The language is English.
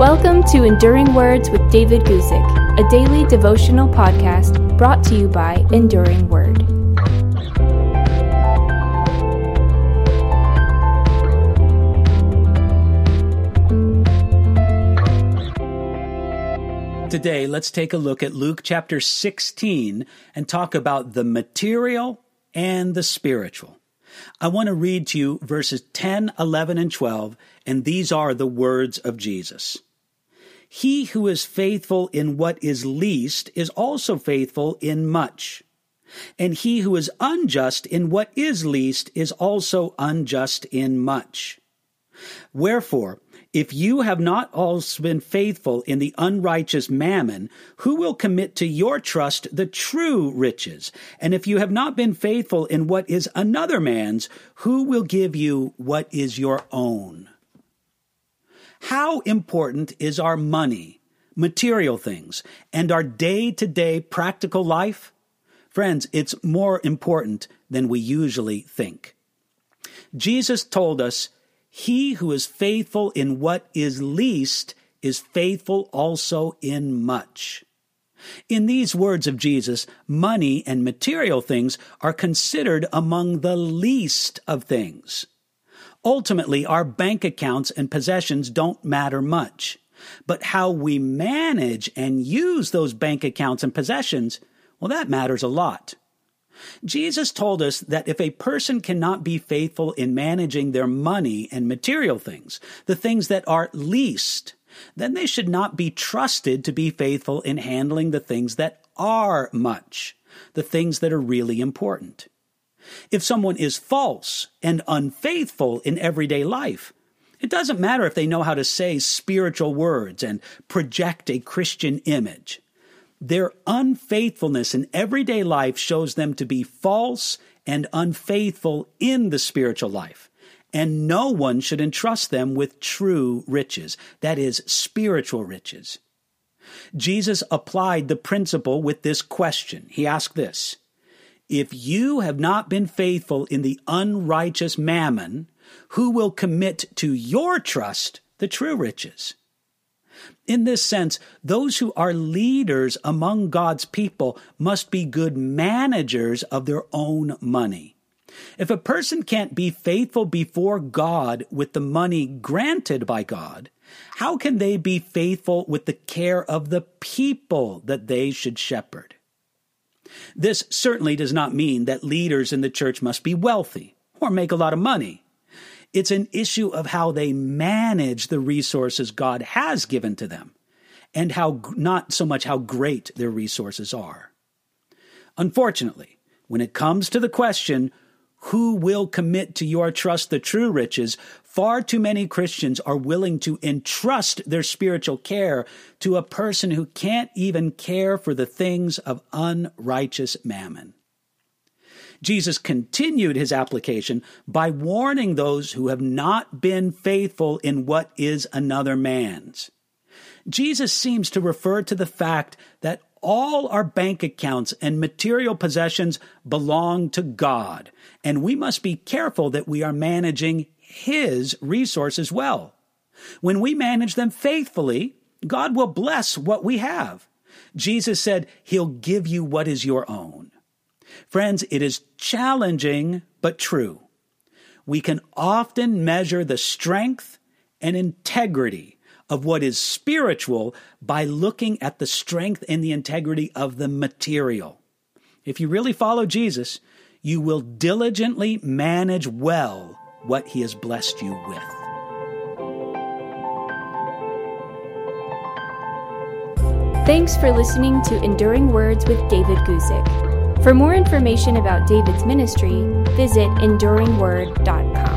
Welcome to Enduring Words with David Guzik, a daily devotional podcast brought to you by Enduring Word. Today, let's take a look at Luke chapter 16 and talk about the material and the spiritual. I want to read to you verses 10, 11, and 12, and these are the words of Jesus. He who is faithful in what is least is also faithful in much. And he who is unjust in what is least is also unjust in much. Wherefore, if you have not also been faithful in the unrighteous mammon, who will commit to your trust the true riches? And if you have not been faithful in what is another man's, who will give you what is your own? How important is our money, material things, and our day-to-day practical life? Friends, it's more important than we usually think. Jesus told us, he who is faithful in what is least is faithful also in much. In these words of Jesus, money and material things are considered among the least of things. Ultimately, our bank accounts and possessions don't matter much, but how we manage and use those bank accounts and possessions, well, that matters a lot. Jesus told us that if a person cannot be faithful in managing their money and material things, the things that are least, then they should not be trusted to be faithful in handling the things that are much, the things that are really important. If someone is false and unfaithful in everyday life, it doesn't matter if they know how to say spiritual words and project a Christian image. Their unfaithfulness in everyday life shows them to be false and unfaithful in the spiritual life, and no one should entrust them with true riches, that is, spiritual riches. Jesus applied the principle with this question. He asked this, if you have not been faithful in the unrighteous mammon, who will commit to your trust the true riches? In this sense, those who are leaders among God's people must be good managers of their own money. If a person can't be faithful before God with the money granted by God, how can they be faithful with the care of the people that they should shepherd? This certainly does not mean that leaders in the church must be wealthy or make a lot of money. It's an issue of how they manage the resources God has given to them, and not so much how great their resources are. Unfortunately, when it comes to the question, who will commit to your trust the true riches, far too many Christians are willing to entrust their spiritual care to a person who can't even care for the things of unrighteous mammon. Jesus continued his application by warning those who have not been faithful in what is another man's. Jesus seems to refer to the fact that all our bank accounts and material possessions belong to God, and we must be careful that we are managing His resources well. When we manage them faithfully, God will bless what we have. Jesus said, He'll give you what is your own. Friends, it is challenging but true. We can often measure the strength and integrity of what is spiritual by looking at the strength and the integrity of the material. If you really follow Jesus, you will diligently manage well what He has blessed you with. Thanks for listening to Enduring Words with David Guzik. For more information about David's ministry, visit enduringword.com.